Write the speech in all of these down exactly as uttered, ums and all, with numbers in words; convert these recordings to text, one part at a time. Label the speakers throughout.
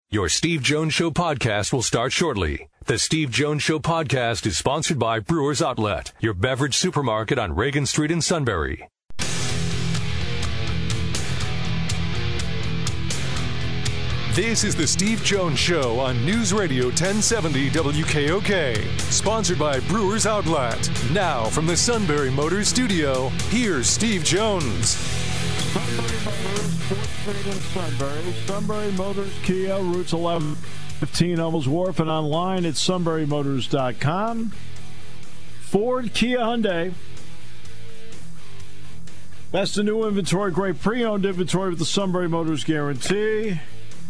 Speaker 1: Your Steve Jones Show podcast will start shortly. The Steve Jones Show podcast is sponsored by Brewers Outlet, your beverage supermarket on Reagan Street in Sunbury. This is the Steve Jones Show on News Radio ten seventy W K O K. Sponsored by Brewers Outlet. Now from the Sunbury Motors Studio, here's Steve Jones.
Speaker 2: Sunbury Motors, fourth Street in Sunbury. Sunbury Motors, Kia, routes eleven fifteen Hummels Wharf, and online at sunbury motors dot com. Ford, Kia, Hyundai. Best of new inventory, great pre-owned inventory with the Sunbury Motors guarantee.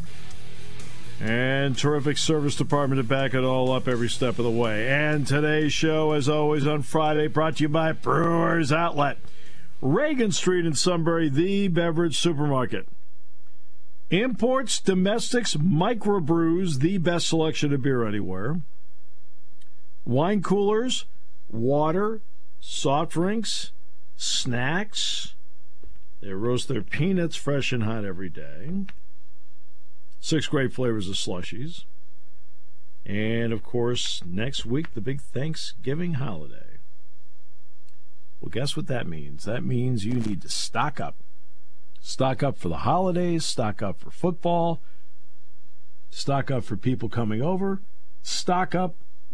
Speaker 2: And terrific service department to back it all up every step of the way. And today's show, as always, on Friday, brought to you by Brewers Outlet. Reagan Street in Sunbury, the beverage supermarket. Imports, domestics, microbrews, the best selection of beer anywhere. Wine coolers, water, soft drinks, snacks. They roast their peanuts fresh and hot every day. Six great flavors of slushies. And, of course, next week, the big Thanksgiving holiday. Well, guess what that means? That means you need to stock up. Stock up for the holidays, stock up for football, stock up for people coming over, stock up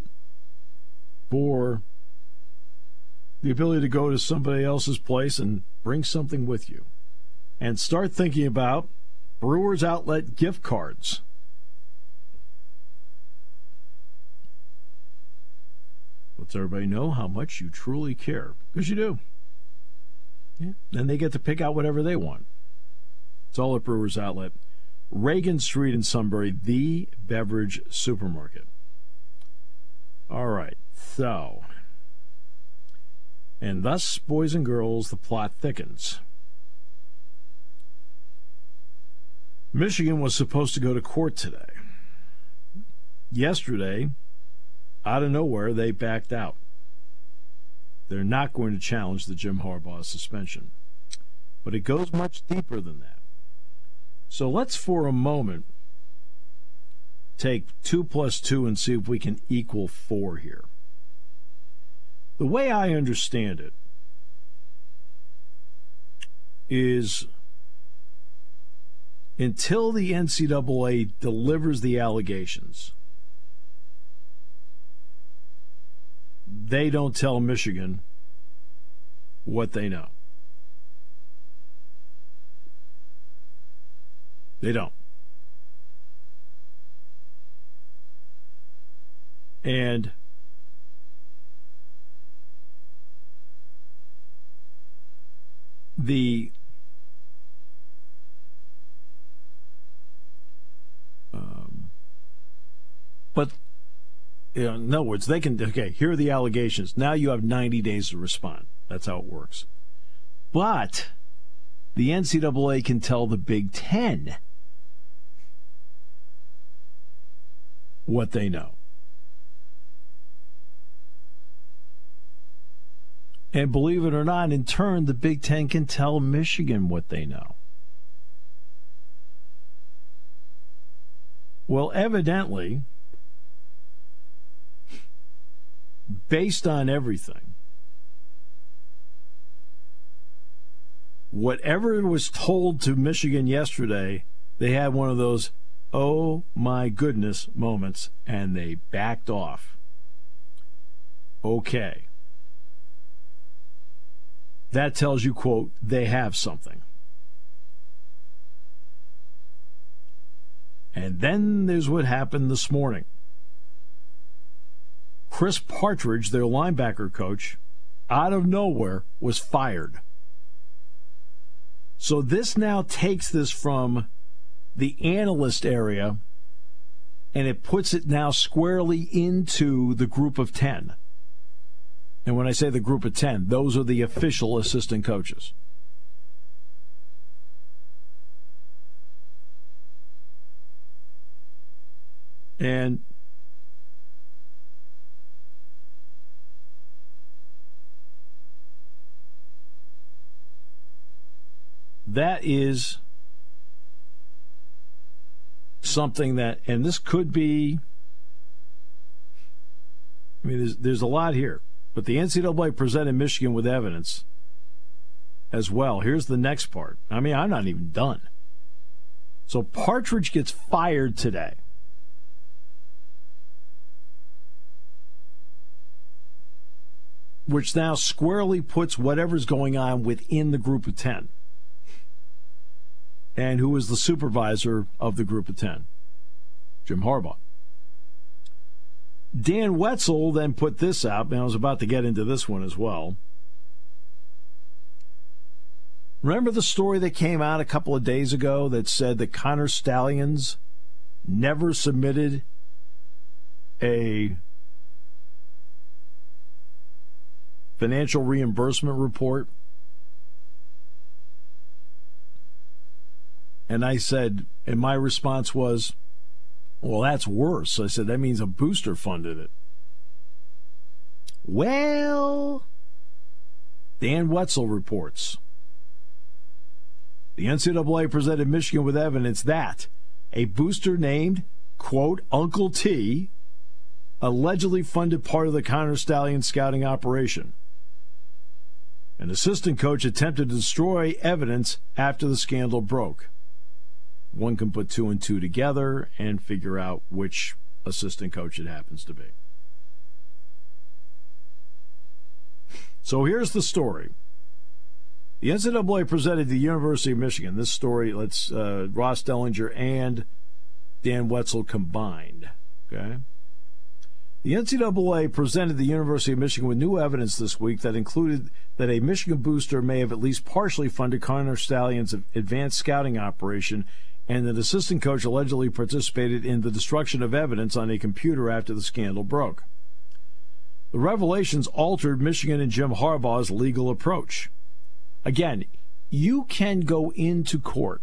Speaker 2: for the ability to go to somebody else's place and bring something with you. And start thinking about Brewers Outlet gift cards. Lets everybody know how much you truly care. Because you do. Yeah. Then they get to pick out whatever they want. It's all at Brewers Outlet. Reagan Street in Sunbury, the beverage supermarket. All right. So. And thus, boys and girls, the plot thickens. Michigan was supposed to go to court today. Yesterday, out of nowhere, they backed out. They're not going to challenge the Jim Harbaugh suspension. But it goes much deeper than that. So let's, for a moment, take two plus two and see if we can equal four here. The way I understand it is until the N C double A delivers the allegations, they don't tell Michigan what they know. They don't. And the um, but you know, in other words, they can, okay, here are the allegations. Now you have ninety days to respond. That's how it works. But the N C double A can tell the Big Ten what they know. And believe it or not, in turn, the Big Ten can tell Michigan what they know. Well, evidently, based on everything, whatever was told to Michigan yesterday, they had one of those, oh my goodness moments, and they backed off. Okay. That tells you, quote, they have something. And then there's what happened this morning. Chris Partridge, their linebacker coach, out of nowhere was fired. So this now takes this from the analyst area and it puts it now squarely into the group of ten. And when I say the group of ten, those are the official assistant coaches. And that is something that, and this could be, I mean, there's, there's a lot here, but the N C double A presented Michigan with evidence as well. Here's the next part. I mean, I'm not even done. So Partridge gets fired today. Which now squarely puts whatever's going on within the group of ten. And who is the supervisor of the group of ten? Jim Harbaugh. Dan Wetzel then put this out, and I was about to get into this one as well. Remember the story that came out a couple of days ago that said that Connor Stalions never submitted a financial reimbursement report? And I said, and my response was, well, that's worse. I said, that means a booster funded it. Well, Dan Wetzel reports. The N C double A presented Michigan with evidence that a booster named, quote, Uncle T, allegedly funded part of the Connor Stalions scouting operation. An assistant coach attempted to destroy evidence after the scandal broke. One can put two and two together and figure out which assistant coach it happens to be. So here's the story. The N C double A presented the University of Michigan. This story, let's uh, Ross Dellinger and Dan Wetzel combined. Okay. The N C double A presented the University of Michigan with new evidence this week that included that a Michigan booster may have at least partially funded Connor Stalions' advanced scouting operation, and that assistant coach allegedly participated in the destruction of evidence on a computer after the scandal broke. The revelations altered Michigan and Jim Harbaugh's legal approach. Again, you can go into court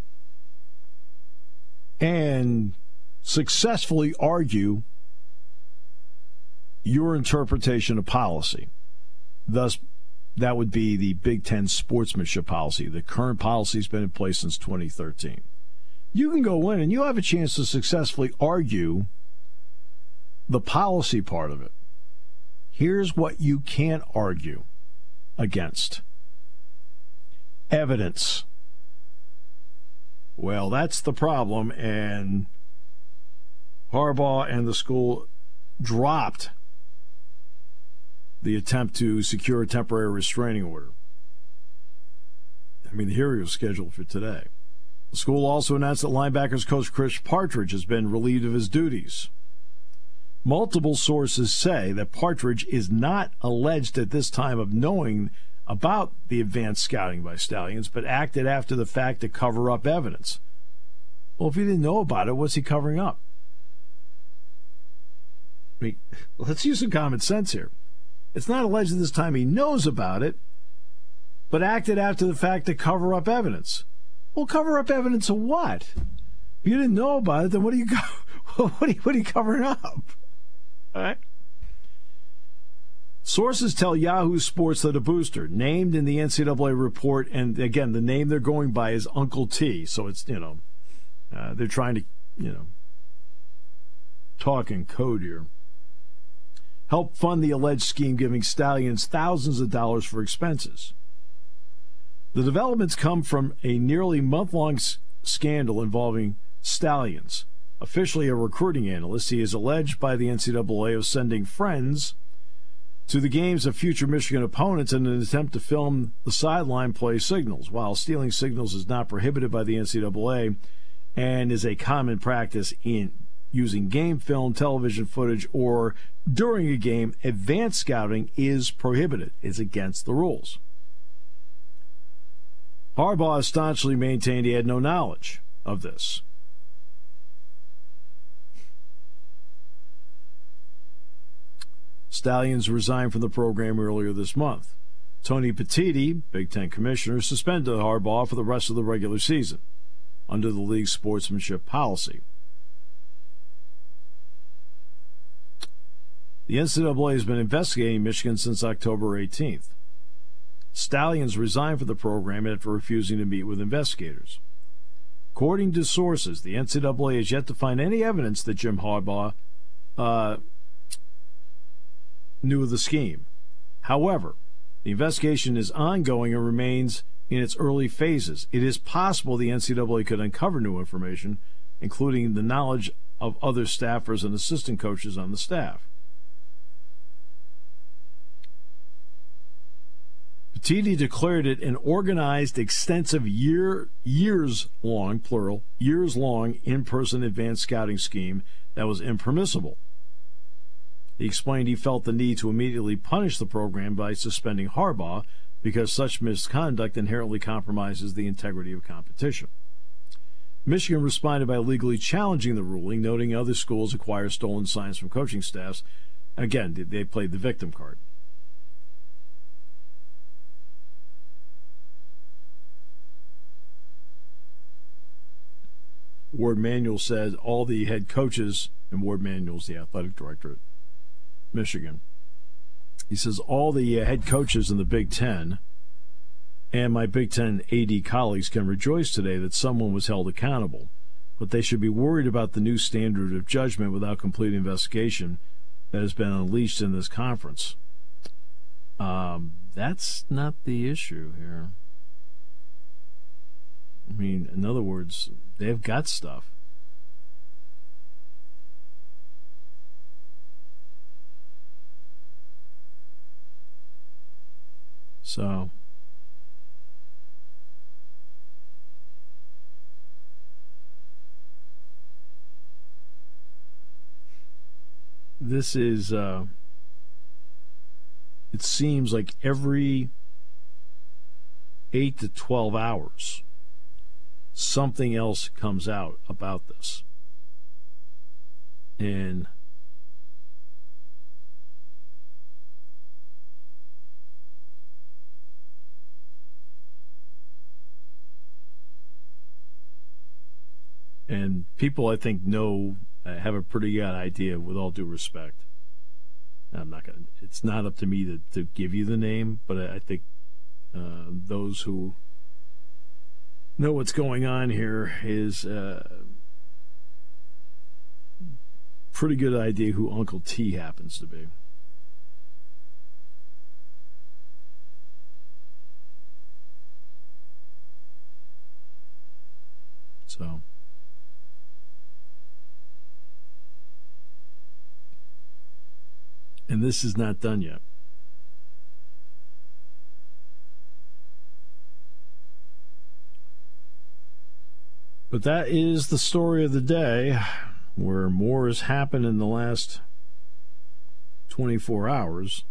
Speaker 2: and successfully argue your interpretation of policy. Thus, that would be the Big Ten sportsmanship policy. The current policy has been in place since twenty thirteen. You can go in and you have a chance to successfully argue the policy part of it. Here's what you can't argue against. Evidence. Well, that's the problem, and Harbaugh and the school dropped the attempt to secure a temporary restraining order. I mean, the hearing was scheduled for today. The school also announced that linebackers coach Chris Partridge has been relieved of his duties. Multiple sources say that Partridge is not alleged at this time of knowing about the advanced scouting by Stalions, but acted after the fact to cover up evidence. Well, if he didn't know about it, what's he covering up? I mean, let's use some common sense here. It's not alleged at this time he knows about it, but acted after the fact to cover up evidence. Well, cover up evidence of what? If you didn't know about it, then what are you, what are you, what are you covering up? All right. Sources tell Yahoo Sports that a booster named in the N C double A report, and again, the name they're going by is Uncle T, so it's, you know, uh, they're trying to, you know, talk in code here, helped fund the alleged scheme, giving Stalions thousands of dollars for expenses. The developments come from a nearly month-long s- scandal involving Stalions. Officially a recruiting analyst, he is alleged by the N C double A of sending friends to the games of future Michigan opponents in an attempt to film the sideline play signals. While stealing signals is not prohibited by the N C double A and is a common practice in using game film, television footage, or during a game, advanced scouting is prohibited. It's against the rules. Harbaugh staunchly maintained he had no knowledge of this. Stalions resigned from the program earlier this month. Tony Petitti, Big Ten commissioner, suspended Harbaugh for the rest of the regular season under the league's sportsmanship policy. The N C double A has been investigating Michigan since October eighteenth. Stalions resigned from the program after refusing to meet with investigators. According to sources, the N C double A has yet to find any evidence that Jim Harbaugh uh, knew of the scheme. However, the investigation is ongoing and remains in its early phases. It is possible the N C double A could uncover new information, including the knowledge of other staffers and assistant coaches on the staff. Petitti declared it an organized, extensive, year, years-long, plural, years-long in-person advanced scouting scheme that was impermissible. He explained he felt the need to immediately punish the program by suspending Harbaugh because such misconduct inherently compromises the integrity of competition. Michigan responded by legally challenging the ruling, noting other schools acquire stolen signs from coaching staffs. Again, they played the victim card. Ward Manuel said all the head coaches, and Ward Manuel's the athletic director at Michigan. He says all the head coaches in the Big Ten and my Big Ten A D colleagues can rejoice today that someone was held accountable, but they should be worried about the new standard of judgment without complete investigation that has been unleashed in this conference. Um, that's not the issue here. I mean, in other words, they've got stuff. So, this is, uh, it seems like every eight to twelve hours, something else comes out about this. And and people, I think, know, uh, have a pretty good idea, with all due respect. I'm not going to, it's not up to me to, to give you the name, but I, I think uh, those who know what's going on here is uh, pretty good idea who Uncle T happens to be. So, and this is not done yet. But that is the story of the day, where more has happened in the last twenty-four hours.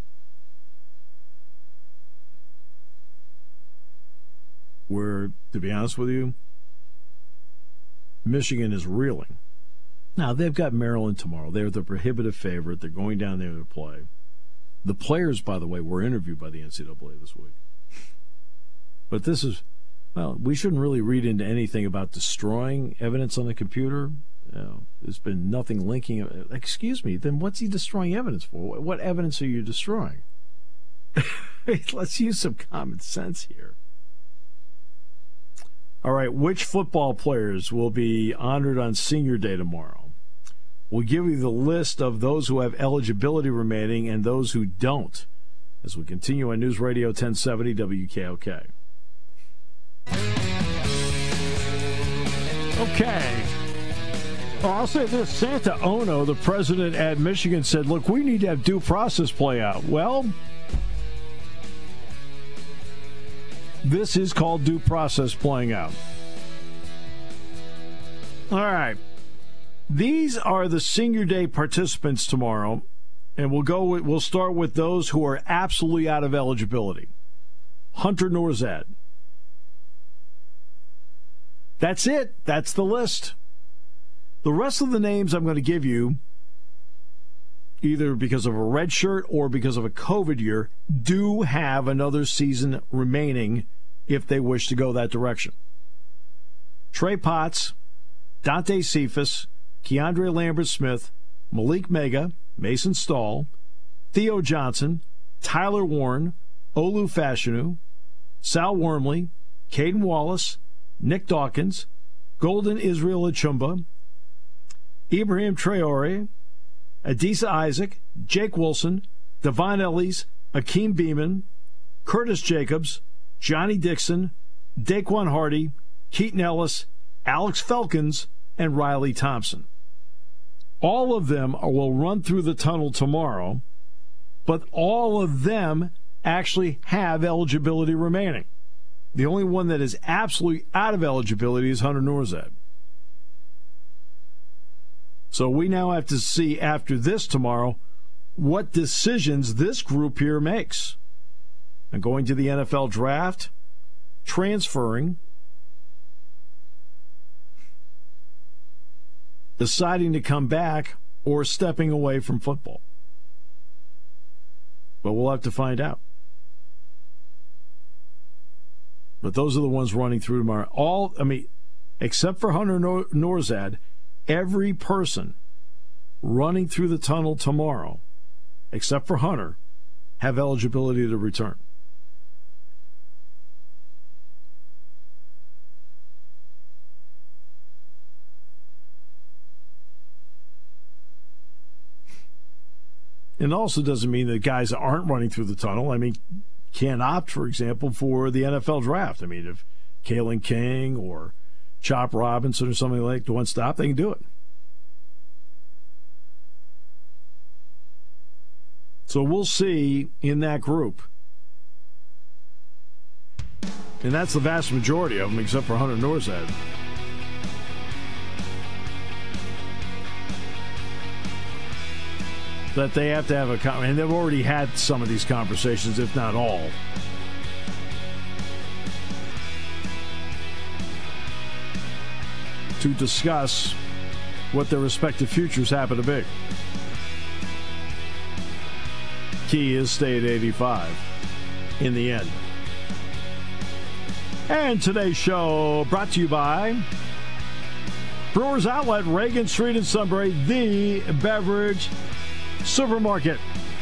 Speaker 2: Where, to be honest with you, Michigan is reeling. Now, they've got Maryland tomorrow. They're the prohibitive favorite. They're going down there to play. The players, by the way, were interviewed by the N C double A this week. But this is... Well, we shouldn't really read into anything about destroying evidence on the computer. You know, there's been nothing linking. Excuse me, then what's he destroying evidence for? What evidence are you destroying? Let's use some common sense here. All right, which football players will be honored on Senior Day tomorrow? We'll give you the list of those who have eligibility remaining and those who don't, as we continue on News Radio ten seventy W K O K. Okay. Well, I'll say this. Santa Ono, the president at Michigan, said, look, we need to have due process play out. Well, this is called due process playing out. All right. These are the Senior Day participants tomorrow, and we'll go. With, we'll start with those who are absolutely out of eligibility. Hunter Nourzad. That's it. That's the list. The rest of the names I'm going to give you, either because of a red shirt or because of a COVID year, do have another season remaining if they wish to go that direction. Trey Potts, Dante Cephas, Keandre Lambert-Smith, Malik Mega, Mason Stahl, Theo Johnson, Tyler Warren, Olu Fashanu, Sal Wormley, Caden Wallace, Nick Dawkins, Golden Israel Achumba, Ibrahim Traore, Adisa Isaac, Jake Wilson, Devon Ellis, Akeem Beeman, Curtis Jacobs, Johnny Dixon, Daquan Hardy, Keaton Ellis, Alex Felkins, and Riley Thompson. All of them will run through the tunnel tomorrow, but all of them actually have eligibility remaining. The only one that is absolutely out of eligibility is Hunter Nourzad. So we now have to see after this tomorrow what decisions this group here makes. And going to the N F L draft, transferring, deciding to come back, or stepping away from football. But we'll have to find out. But those are the ones running through tomorrow. All, I mean, except for Hunter Nourzad, every person running through the tunnel tomorrow, except for Hunter, have eligibility to return. And also doesn't mean that guys that aren't running through the tunnel, I mean, can opt, for example, for the N F L draft. I mean, if Kalen King or Chop Robinson or something like that wants to opt, they can do it. So we'll see in that group. And that's the vast majority of them, except for Hunter Nourzad. That they have to have a con- and they've already had some of these conversations, if not all. To discuss what their respective futures happen to be. Key is stay at eighty-five in the end. And today's show brought to you by Brewers Outlet, Reagan Street in Sunbury, the beverage supermarket.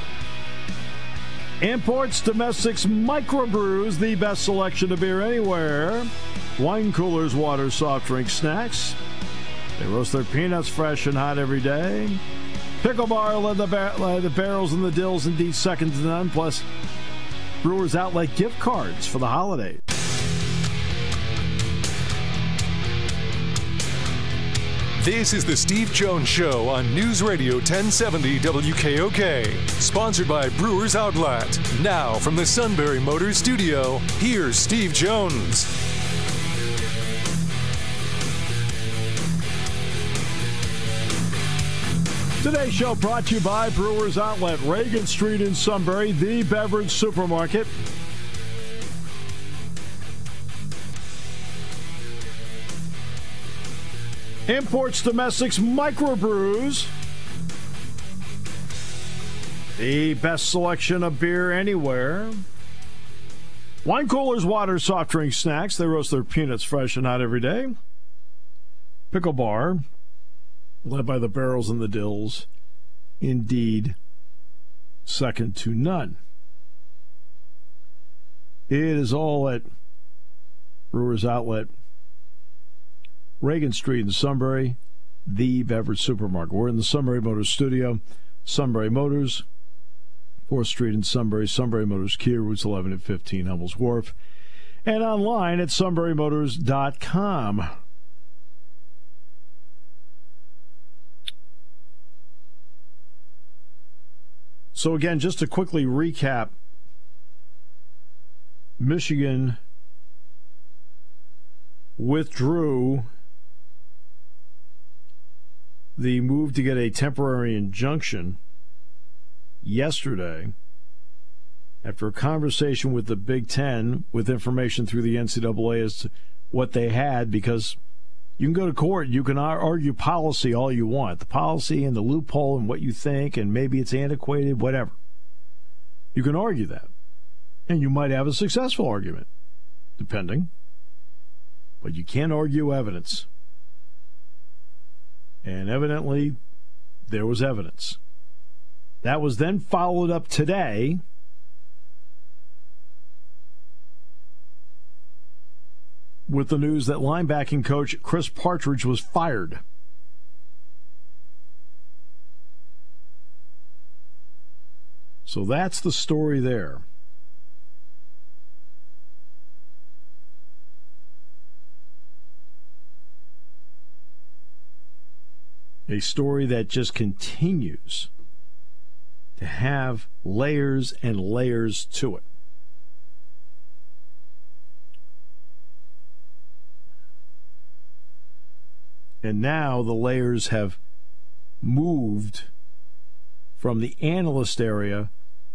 Speaker 2: Imports, domestics, microbrews, the best selection of beer anywhere. Wine coolers, water, soft drink, snacks. They roast their peanuts fresh and hot every day. Pickle Bar, let the, bar- let the barrels and the dills, indeed second to none. Plus, Brewers Outlet gift cards for the holidays.
Speaker 1: This is the Steve Jones Show on News Radio ten seventy W K O K. Sponsored by Brewers Outlet. Now from the Sunbury Motors Studio, here's Steve Jones.
Speaker 2: Today's show brought to you by Brewers Outlet, Reagan Street in Sunbury, the beverage supermarket. Imports, domestics, microbrews. The best selection of beer anywhere. Wine coolers, water, soft drink, snacks. They roast their peanuts fresh and hot every day. Pickle Bar, led by the barrels and the dills. Indeed, second to none. It is all at Brewers Outlet, Reagan Street in Sunbury, the beverage supermarket. We're in the Sunbury Motors studio. Sunbury Motors, fourth Street in Sunbury. Sunbury Motors Kia, routes eleven and fifteen, Hummel's Wharf. And online at sunbury motors dot com. So again, just to quickly recap, Michigan withdrew the move to get a temporary injunction yesterday after a conversation with the Big Ten with information through the N C double A as to what they had, because you can go to court, you can argue policy all you want, the policy and the loophole and what you think, and maybe it's antiquated, whatever. You can argue that, and you might have a successful argument, depending. But you can't argue evidence. And evidently, there was evidence. That was then followed up today with the news that linebacking coach Chris Partridge was fired. So that's the story there. A story that just continues to have layers and layers to it. And now the layers have moved from the analyst area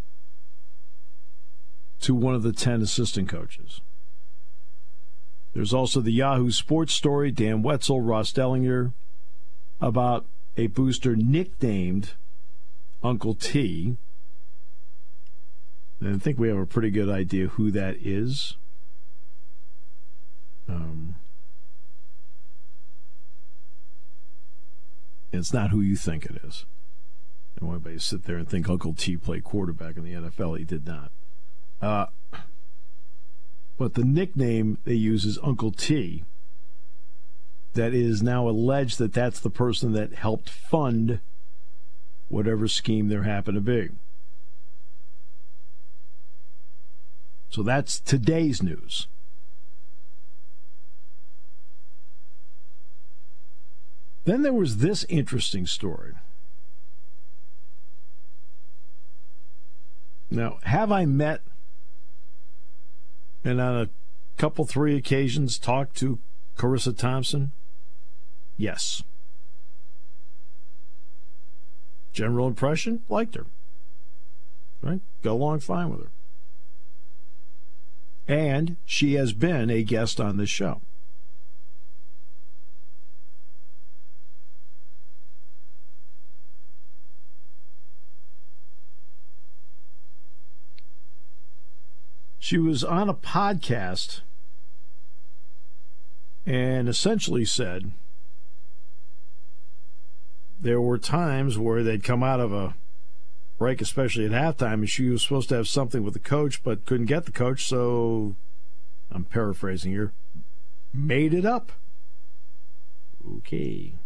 Speaker 2: to one of the ten assistant coaches. There's also the Yahoo Sports story, Dan Wetzel, Ross Dellinger, about a booster nicknamed Uncle T. And I think we have a pretty good idea who that is. Um, it's not who you think it is. I don't want anybody to sit there and think Uncle T played quarterback in the N F L. He did not. Uh, but the nickname they use is Uncle T. That is now alleged that that's the person that helped fund whatever scheme there happened to be. So that's today's news. Then there was this interesting story. Now, have I met and on a couple, three occasions talked to Carissa Thompson? Yes. General impression, liked her. Right? Got along fine with her. And she has been a guest on this show. She was on a podcast and essentially said there were times where they'd come out of a break, especially at halftime, and she was supposed to have something with the coach but couldn't get the coach, so I'm paraphrasing here, made it up. Okay.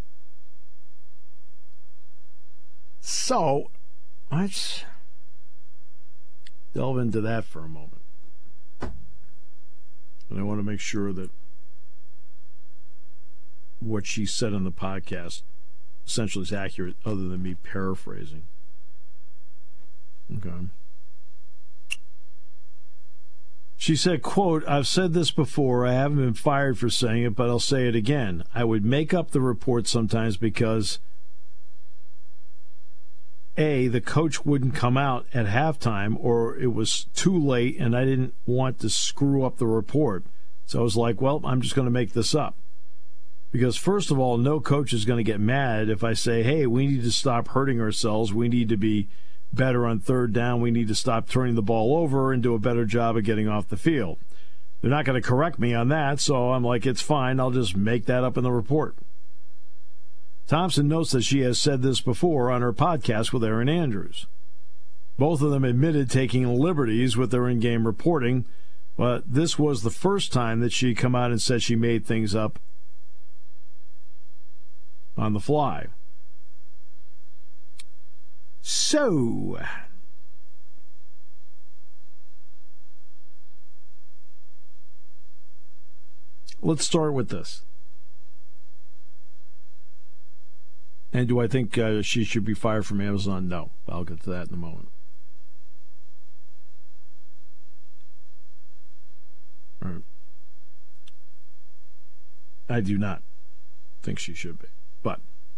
Speaker 2: So, let's delve into that for a moment. And I want to make sure that what she said on the podcast essentially is accurate, other than me paraphrasing. Okay. She said, quote, "I've said this before. I haven't been fired for saying it, but I'll say it again. I would make up the report sometimes because A, the coach wouldn't come out at halftime, or it was too late and I didn't want to screw up the report. So I was like, well, I'm just going to make this up. Because first of all, no coach is going to get mad if I say, hey, we need to stop hurting ourselves. We need to be better on third down. We need to stop turning the ball over and do a better job of getting off the field. They're not going to correct me on that, so I'm like, it's fine. I'll just make that up in the report." Thompson notes that she has said this before on her podcast with Erin Andrews. Both of them admitted taking liberties with their in-game reporting, but this was the first time that she come out and said she made things up on the fly. So, let's start with this. And do I think uh, she should be fired from Amazon? No. I'll get to that in a moment. All right. I do not think she should be. But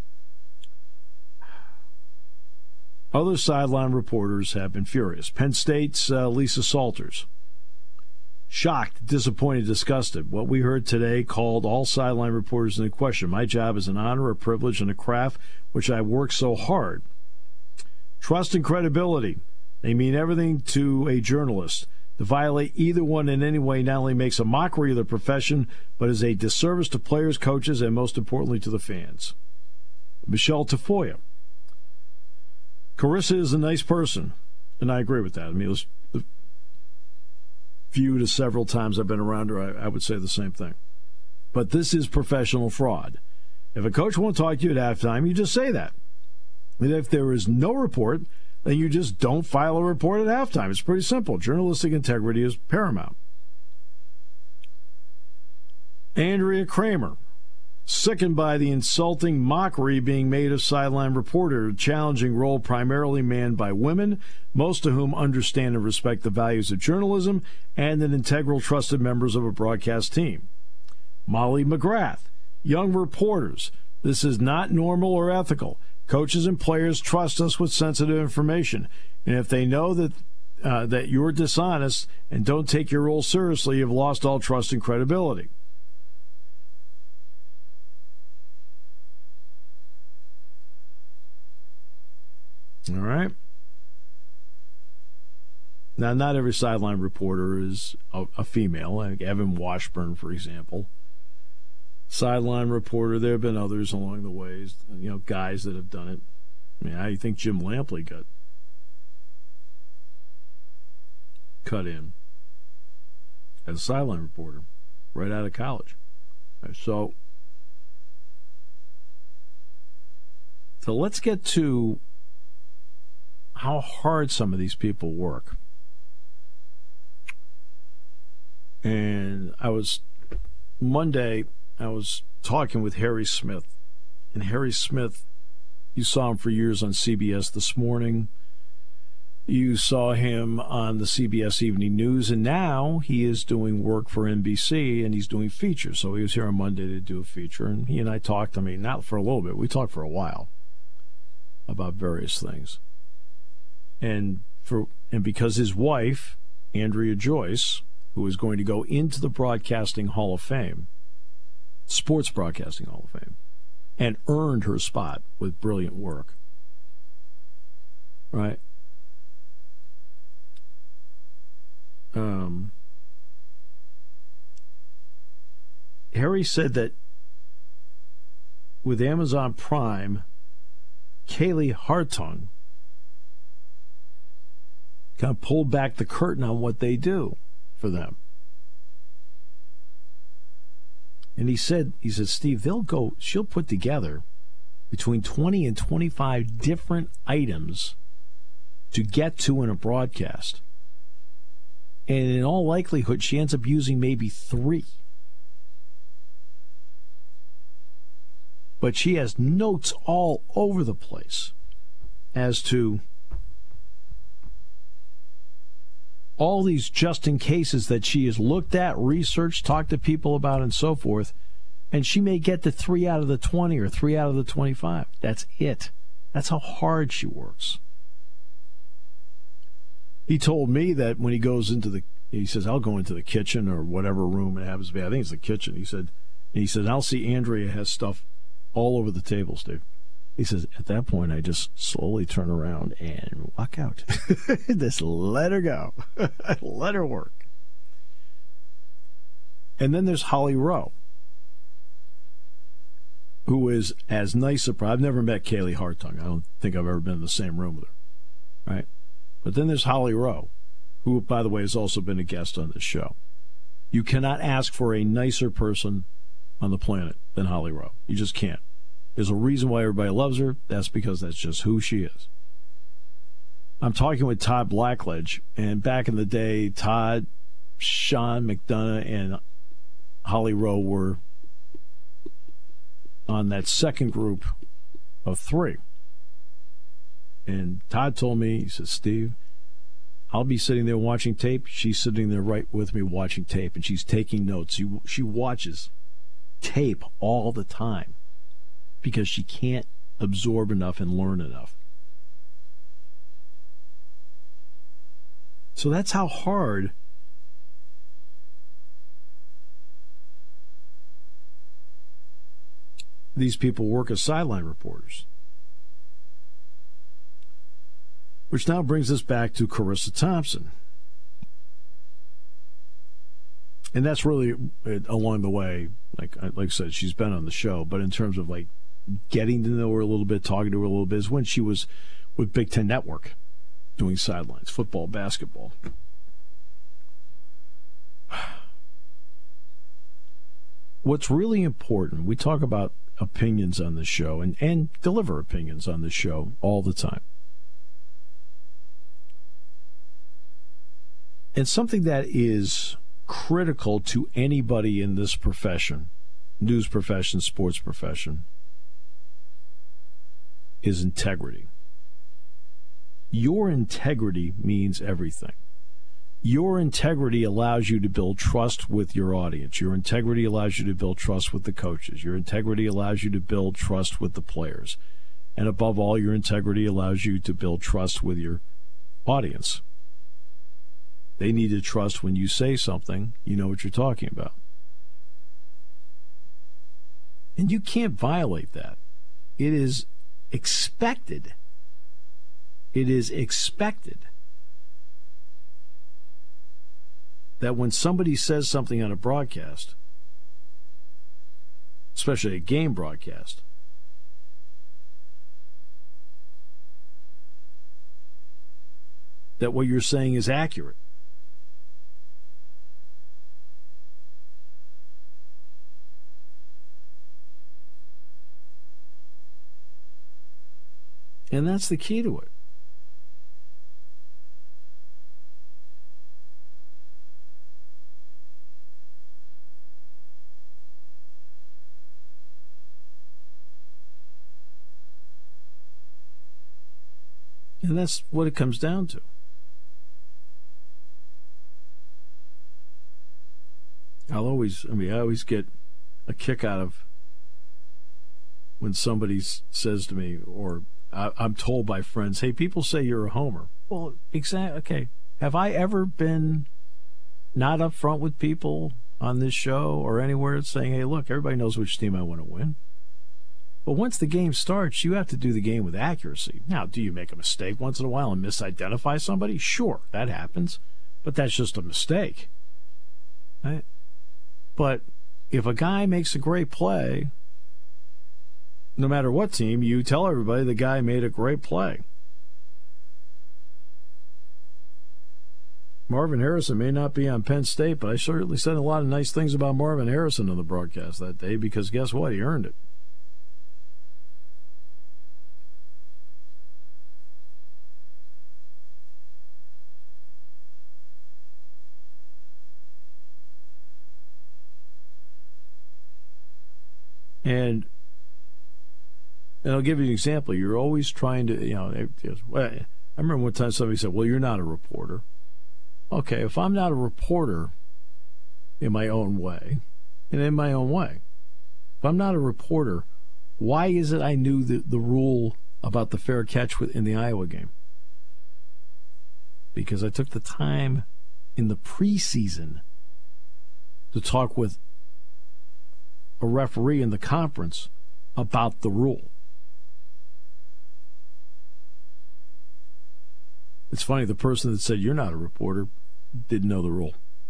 Speaker 2: other sideline reporters have been furious. Penn State's uh, Lisa Salters. Shocked, disappointed, disgusted. What we heard today called all sideline reporters into question. My job is an honor, a privilege, and a craft which I work so hard. Trust and credibility. They mean everything to a journalist. To violate either one in any way not only makes a mockery of the profession, but is a disservice to players, coaches, and most importantly to the fans. Michelle Tafoya. Carissa is a nice person, and I agree with that. I mean, let's few to several times I've been around her, I, I would say the same thing. But this is professional fraud. If a coach won't talk to you at halftime, you just say that. And if there is no report, then you just don't file a report at halftime. It's pretty simple. Journalistic integrity is paramount. Andrea Kramer, sickened by the insulting mockery being made of sideline reporter, a challenging role primarily manned by women, most of whom understand and respect the values of journalism and an integral trusted members of a broadcast team. Molly McGrath, young reporters, this is not normal or ethical. Coaches and players trust us with sensitive information, and if they know that uh, that you're dishonest and don't take your role seriously, you've lost all trust and credibility. All right. Now, not every sideline reporter is a, a female, like Evan Washburn, for example. Sideline reporter, there have been others along the ways, you know, guys that have done it. I mean, I think Jim Lampley got cut in as a sideline reporter right out of college. So, so let's get to how hard some of these people work. And I was, Monday, I was talking with Harry Smith. And Harry Smith, you saw him for years on C B S This Morning. You saw him on the C B S Evening News. And now he is doing work for N B C, and he's doing features. So he was here on Monday to do a feature. And he and I talked, I mean, not for a little bit. We talked for a while about various things. And for and because his wife, Andrea Joyce, who is going to go into the Broadcasting Hall of Fame, Sports Broadcasting Hall of Fame, and earned her spot with brilliant work. Right? Um, Harry said that with Amazon Prime, Kaylee Hartung kind of pulled back the curtain on what they do for them. And he said, he said, Steve, they'll go, she'll put together between twenty and twenty-five different items to get to in a broadcast. And in all likelihood, she ends up using maybe three. But she has notes all over the place as to all these just-in cases that she has looked at, researched, talked to people about, and so forth, and she may get to three out of the twenty or three out of the twenty-five. That's it. That's how hard she works. He told me that when he goes into the, he says, I'll go into the kitchen or whatever room it happens to be. I think it's the kitchen. He said, he said, I'll see Andrea has stuff all over the table, Steve. He says, at that point, I just slowly turn around and walk out. Just let her go. Let her work. And then there's Holly Rowe, who is as nice a, I've never met Kaylee Hartung. I don't think I've ever been in the same room with her. Right? But then there's Holly Rowe, who, by the way, has also been a guest on this show. You cannot ask for a nicer person on the planet than Holly Rowe. You just can't. There's a reason why everybody loves her. That's because that's just who she is. I'm talking with Todd Blackledge, and back in the day, Todd, Sean McDonough, and Holly Rowe were on that second group of three. And Todd told me, he said, Steve, I'll be sitting there watching tape. She's sitting there right with me watching tape, and she's taking notes. She, she watches tape all the time because she can't absorb enough and learn enough. So that's how hard these people work as sideline reporters. Which now brings us back to Carissa Thompson. And that's really along the way, like like I said, she's been on the show, but in terms of like getting to know her a little bit, talking to her a little bit, is when she was with Big Ten Network doing sidelines, football, basketball. what's really important, we talk about opinions on the show and, and deliver opinions on the show all the time. And something that is critical to anybody in this profession, news profession, sports profession, is integrity. Your integrity means everything. Your integrity allows you to build trust with your audience. Your integrity allows you to build trust with the coaches. Your integrity allows you to build trust with the players. And above all, your integrity allows you to build trust with your audience. They need to trust when you say something, you know what you're talking about. And you can't violate that. It is expected. It is expected that when somebody says something on a broadcast, especially a game broadcast, that what you're saying is accurate. And that's the key to it. And that's what it comes down to. I'll always, I mean, I always get a kick out of when somebody says to me, or I, I'm told by friends, hey, people say you're a homer. Well, exactly. Okay. Have I ever been not upfront with people on this show or anywhere saying, hey, look, everybody knows which team I want to win? But once the game starts, you have to do the game with accuracy. Now, do you make a mistake once in a while and misidentify somebody? Sure, that happens. But that's just a mistake. Right? But if a guy makes a great play, no matter what team, you tell everybody the guy made a great play. Marvin Harrison may not be on Penn State, but I certainly said a lot of nice things about Marvin Harrison on the broadcast that day because guess what? He earned it. And, and I'll give you an example. You're always trying to, you know, I remember one time somebody said, well, you're not a reporter. Okay, if I'm not a reporter in my own way, and in my own way, if I'm not a reporter, why is it I knew the, the rule about the fair catch in the Iowa game? Because I took the time in the preseason to talk with a referee in the conference about the rule. It's funny, the person that said you're not a reporter didn't know the rule.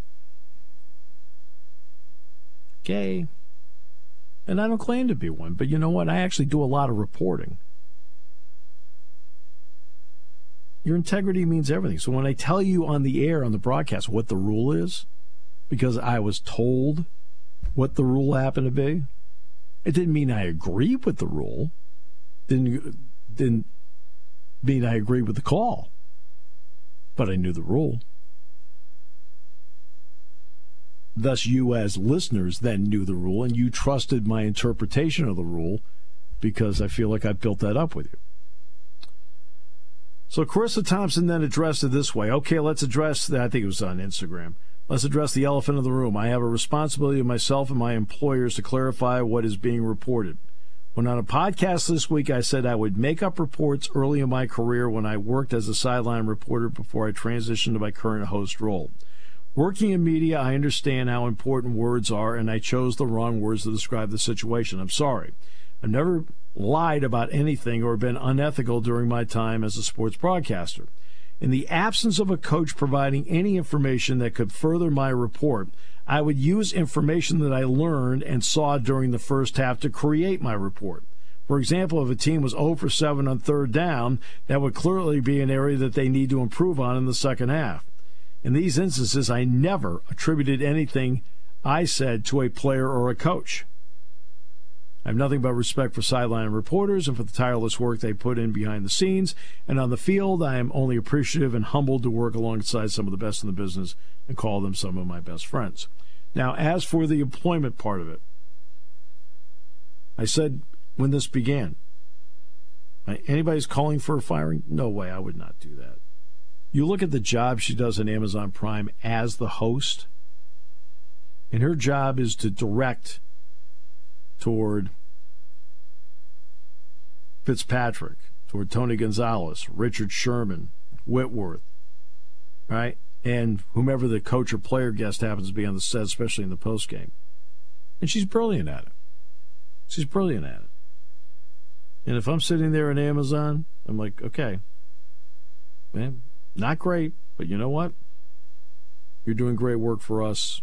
Speaker 2: Okay. And I don't claim to be one, but you know what? I actually do a lot of reporting. Your integrity means everything. So when I tell you on the air, on the broadcast, what the rule is, because I was told what the rule happened to be, it didn't mean I agree with the rule. Didn't didn't mean I agree with the call. But I knew the rule. Thus, you as listeners then knew the rule, and you trusted my interpretation of the rule because I feel like I built that up with you. So Carissa Thompson then addressed it this way. Okay, let's address that. I think it was on Instagram. Let's address the elephant in the room. I have a responsibility to myself and my employers to clarify what is being reported. When on a podcast this week, I said I would make up reports early in my career when I worked as a sideline reporter before I transitioned to my current host role. Working in media, I understand how important words are, and I chose the wrong words to describe the situation. I'm sorry. I've never lied about anything or been unethical during my time as a sports broadcaster. In the absence of a coach providing any information that could further my report, I would use information that I learned and saw during the first half to create my report. For example, if a team was zero for seven on third down, that would clearly be an area that they need to improve on in the second half. In these instances, I never attributed anything I said to a player or a coach. I have nothing but respect for sideline reporters and for the tireless work they put in behind the scenes. And on the field, I am only appreciative and humbled to work alongside some of the best in the business and call them some of my best friends. Now, as for the employment part of it, I said when this began, anybody's calling for a firing? No way, I would not do that. You look at the job she does on Amazon Prime as the host, and her job is to direct toward Fitzpatrick, toward Tony Gonzalez, Richard Sherman, Whitworth, right? And whomever the coach or player guest happens to be on the set, especially in the postgame. And she's brilliant at it. She's brilliant at it. And if I'm sitting there in Amazon, I'm like, okay, man, not great, but you know what? You're doing great work for us.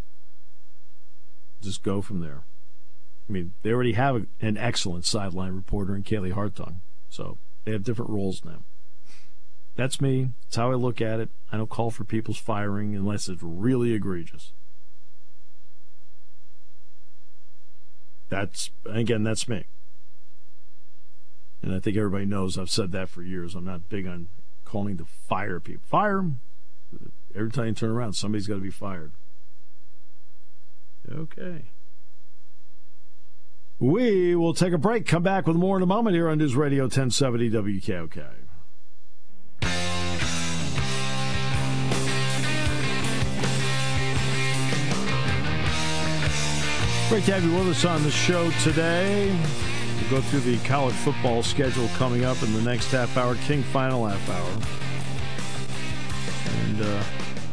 Speaker 2: Just go from there. I mean, they already have a, an excellent sideline reporter in Kaylee Hartung, so they have different roles now. That's me. That's how I look at it. I don't call for people's firing unless it's really egregious. That's, again, that's me. And I think everybody knows I've said that for years. I'm not big on calling to fire people. Fire them. Every time you turn around, somebody's got to be fired. Okay. We will take a break. Come back with more in a moment here on News Radio ten seventy W K O K. Great to have you with us on the show today. We'll go through the college football schedule coming up in the next half hour, King final half hour. And, uh,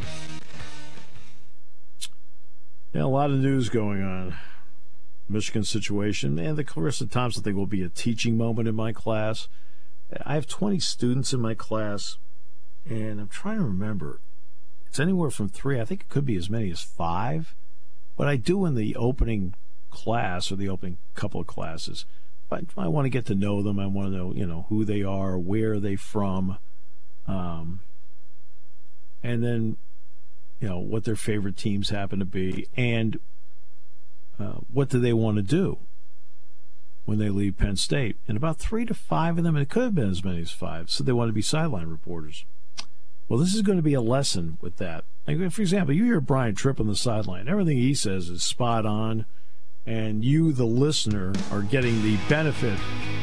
Speaker 2: yeah, a lot of news going on. Michigan situation, and the Clarissa Thompson thing will be a teaching moment in my class. I have twenty students in my class, and I'm trying to remember. It's anywhere from three. I think it could be as many as five. What I do in the opening class or the opening couple of classes, I, I want to get to know them. I want to know, you know, who they are, where are they from, um, and then, you know, what their favorite teams happen to be, and Uh, what do they want to do when they leave Penn State? And about three to five of them, and it could have been as many as five, so they want to be sideline reporters. Well, this is going to be a lesson with that. Like, for example, you hear Brian Tripp on the sideline. Everything he says is spot on, and you, the listener, are getting the benefit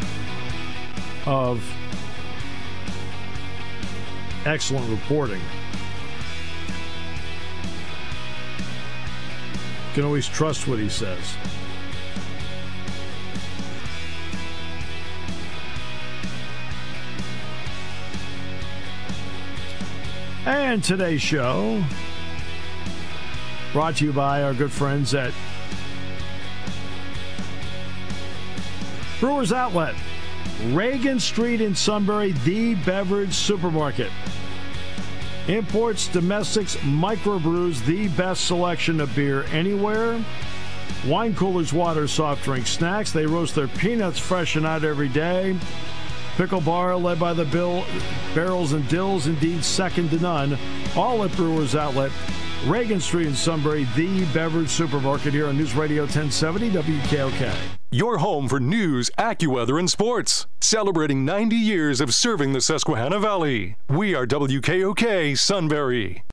Speaker 2: of excellent reporting. You can always trust what he says. And today's show brought to you by our good friends at Brewers Outlet, Reagan Street in Sunbury, the beverage supermarket. Imports, domestics, microbrews, the best selection of beer anywhere. Wine coolers, water, soft drinks, snacks. They roast their peanuts fresh and out every day. Pickle bar led by the Bill Barrels and Dills, indeed second to none. All at Brewers Outlet, Reagan Street in Sunbury, the beverage supermarket here on News Radio ten seventy W K O K.
Speaker 1: Your home for news, AccuWeather, and sports. Celebrating ninety years of serving the Susquehanna Valley. We are W K O K Sunbury.